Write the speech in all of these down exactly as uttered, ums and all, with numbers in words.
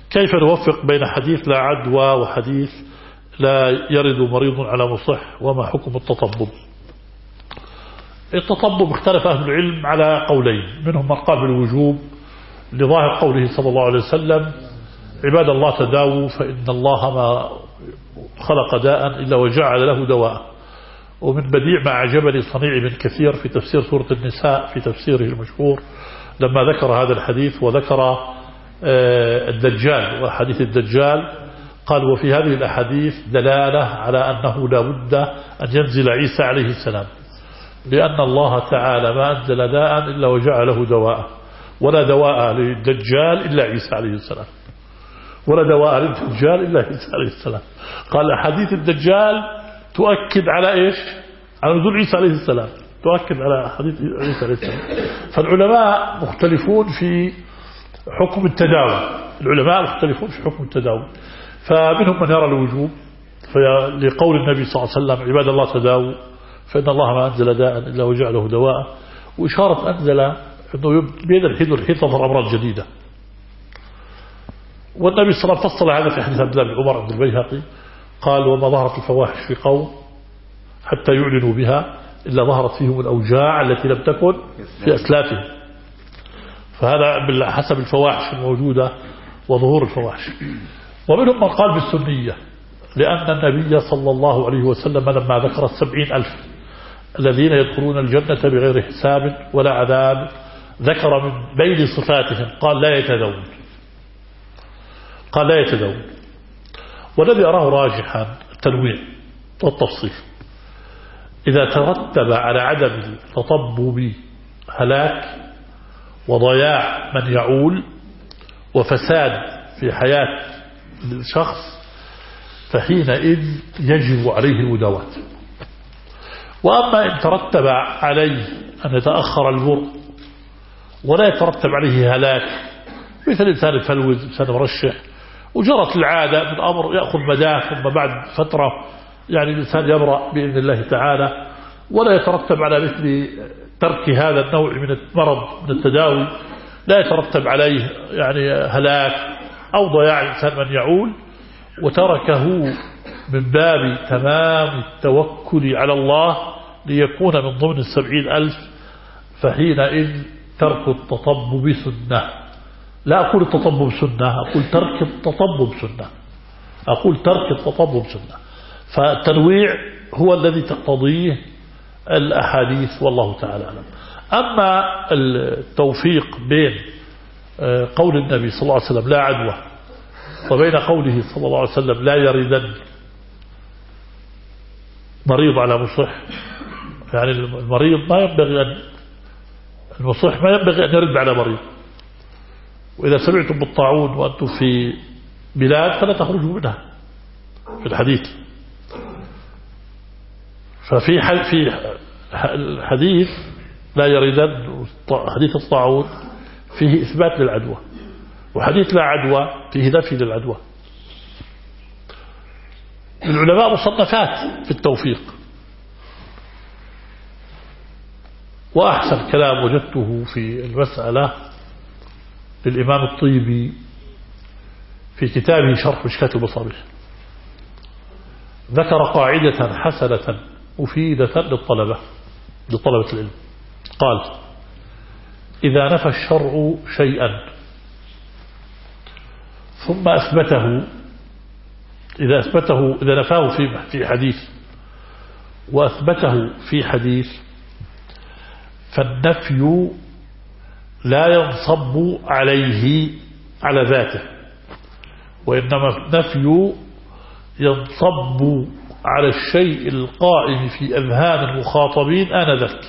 كيف نوفق بين حديث لا عدوى وحديث لا يرد مريض على مصح؟ وما حكم التطبب؟ التطبب اختلف أهل العلم على قولين، منهم من قال بالوجوب لظاهر قوله صلى الله عليه وسلم عباد الله تداووا فإن الله ما خلق داء إلا وجعل له دواء. ومن بديع ما أعجبني صنيع ابن كثير في تفسير سورة النساء في تفسيره المشهور لما ذكر هذا الحديث وذكر الدجال وحديث الدجال، قال وفي هذه الأحاديث دلالة على أنه لا بد أن ينزل عيسى عليه السلام، لأن الله تعالى ما أنزل داء إلا وجعله دواء، ولا دواء للدجال إلا عيسى عليه السلام، ولا دواء للدجال إلا عيسى عليه السلام. قال أحاديث الدجال تؤكد على إيش؟ على نزول عيسى عليه السلام، تؤكد على حديث عيسى عليه السلام. فالعلماء مختلفون في حكم التداوي، العلماء مختلفون في حكم التداوي، فمنهم من يرى الوجوب لقول النبي صلى الله عليه وسلم عباد الله تداووا فإن الله ما أنزل داء إلا وجعله دواء، وإشارة أنزل أنه بين الحين والحين تظهر أمراض جديدة. والنبي صلى الله عليه وسلم فصل هذا في حديث عبد الله بن عمر عند البيهقي، قال وما ظهرت الفواحش في قوم حتى يعلنوا بها إلا ظهرت فيهم الأوجاع التي لم تكن في أسلافهم. فهذا حسب الفواحش الموجودة وظهور الفواحش. ومنهم من قال بالسنية، لأن النبي صلى الله عليه وسلم لما ذكر السبعين ألف الذين يدخلون الجنة بغير حساب ولا عذاب ذكر من بين صفاتهم قال لا يتدون، قال لا يتدون. والذي أراه راجحا التنويع والتفصيل. إذا ترتب على عدم التطبب هلاك وضياع من يعول وفساد في حياة الشخص فحينئذ يجب عليه المداواة. وأما إن ترتب عليه أن يتأخر المر ولا يترتب عليه هلاك، مثل إنسان الفلوز، إنسان مرشح، وجرت العادة من أمر يأخذ مداه ثم بعد فترة يعني الإنسان يبرأ بإذن الله تعالى، ولا يترتب على مثل ترك هذا النوع من المرض من التداوي لا يترتب عليه يعني هلاك أو ضياع الإنسان من يعول، وتركه من باب تمام التوكل على الله ليكون من ضمن السبعين ألف، فحينئذ ترك التطبب سنة. لا أقول التطبب سنة، أقول ترك التطبب سنة، أقول ترك التطبب سنة. فالتنويع هو الذي تقتضيه الأحاديث والله تعالى أعلم. أما التوفيق بين قول النبي صلى الله عليه وسلم لا عدوى وبين قوله صلى الله عليه وسلم لا يردن مريض على مصح، يعني المريض ما ينبغي أن المصح ما ينبغي أن يرد على مريض. وإذا سمعتم بالطاعون وأنتم في بلاد فلا تخرجوا منها في الحديث. ففي في الحديث لا يردن حديث الطاعون فيه إثبات للعدوى، وحديث لا عدوى فيه نفي للعدوى. العلماء مصنفات في التوفيق، وأحسن كلام وجدته في المسألة للإمام الطيبي في كتابه شرح مشكاة المصابيح، ذكر قاعدة حسنة مفيدة للطلبة لطلبة العلم. قال إذا نفى الشرع شيئا ثم أثبته، إذا أثبته إذا نفاه في في حديث وأثبته في حديث فالنفي لا ينصب عليه على ذاته، وإنما النفي ينصب على الشيء القائم في أذهان المخاطبين آنذاك.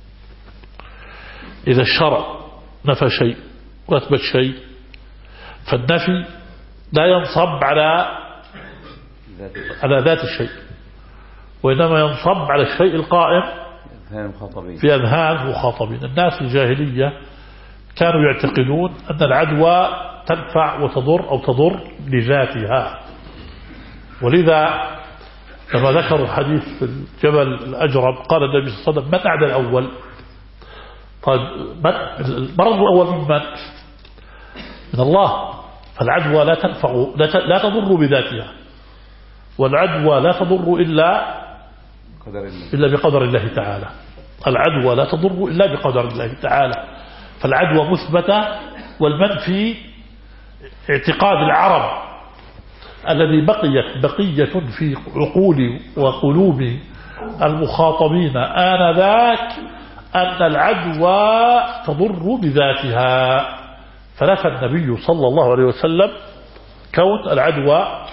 إذا الشرع نفى شيء وأثبت شيء فالنفي لا ينصب على على ذات الشيء، وإنما ينصب على الشيء القائم في أذهان المخاطبين. الناس في الجاهلية كانوا يعتقدون أن العدوى تنفع وتضر أو تضر لذاتها، ولذا لما ذكروا حديث الجبل الأجرب قال النبي صلى الله عليه وسلم من أعدى الأول؟ طيب المرض الأول من من؟ من الله. فالعدوى لا تنفع لا تضر بذاتها، والعدوى لا تضر إلا إلا بقدر الله تعالى. العدوى لا تضر إلا بقدر الله تعالى. فالعدوى مثبتة، والمنفي اعتقاد العرب الذي بقيت بقية في عقول وقلوب المخاطبين آنذاك أن العدوى تضر بذاتها، فنفى النبي صلى الله عليه وسلم كون العدوى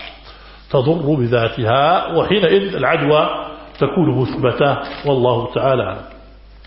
تضر بذاتها، وحينئذ العدوى تكون مثبتة، والله تعالى أعلم.